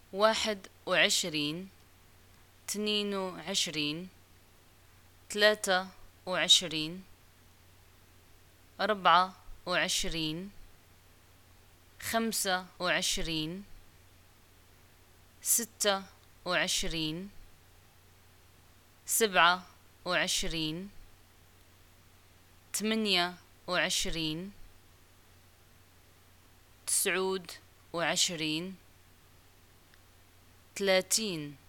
21 22 23 24 25 26 27 28 29 30